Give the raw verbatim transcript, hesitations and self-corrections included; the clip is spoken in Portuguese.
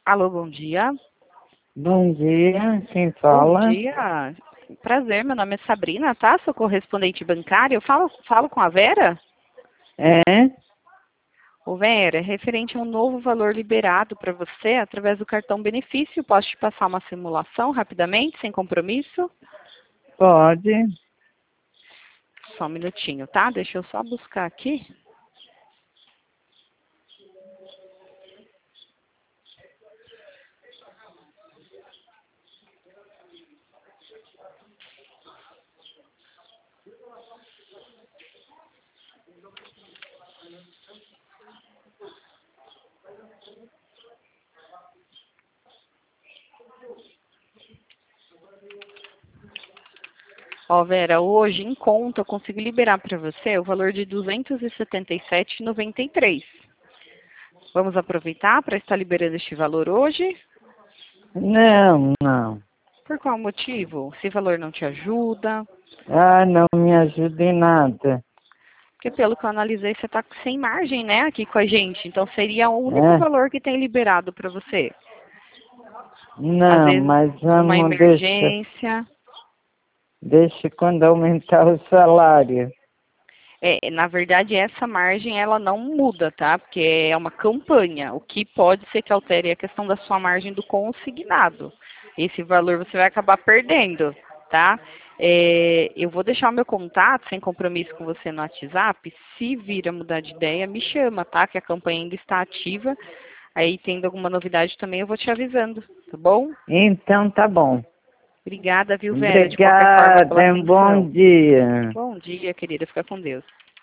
Alô, bom dia. Bom dia, quem Bom fala? dia. Prazer, meu nome é Sabrina, tá? Sou correspondente bancária. Eu falo, falo com a Vera? É? Ô, Vera, é referente a um novo valor liberado para você através do cartão benefício. Posso te passar uma simulação rapidamente, sem compromisso? Pode. Só um minutinho, tá? Deixa eu só buscar aqui. Ó, Vera, hoje em conta eu consigo liberar para você o valor de duzentos e setenta e sete reais e noventa e três centavos. Vamos aproveitar para estar liberando este valor hoje? Não, não. Por qual motivo? Esse valor não te ajuda? Ah, não me ajuda em nada. Porque pelo que eu analisei, você está sem margem, né, aqui com a gente. Então seria o único É? valor que tem liberado para você. Às Não, vezes mas uma vamos, deixa, emergência. deixa quando aumentar o salário. É, na verdade, essa margem ela não muda, tá? Porque é uma campanha. O que pode ser que altere é a questão da sua margem do consignado. Esse valor você vai acabar perdendo, tá? É, eu vou deixar o meu contato sem compromisso com você no WhatsApp. Se vir a mudar de ideia, me chama, tá? Que a campanha ainda está ativa. Aí, tendo alguma novidade também, eu vou te avisando, tá bom? Então tá bom. Obrigada, viu, Vera, de qualquer forma, pela Obrigada, um bom atenção. dia. Bom dia, querida. Fica com Deus.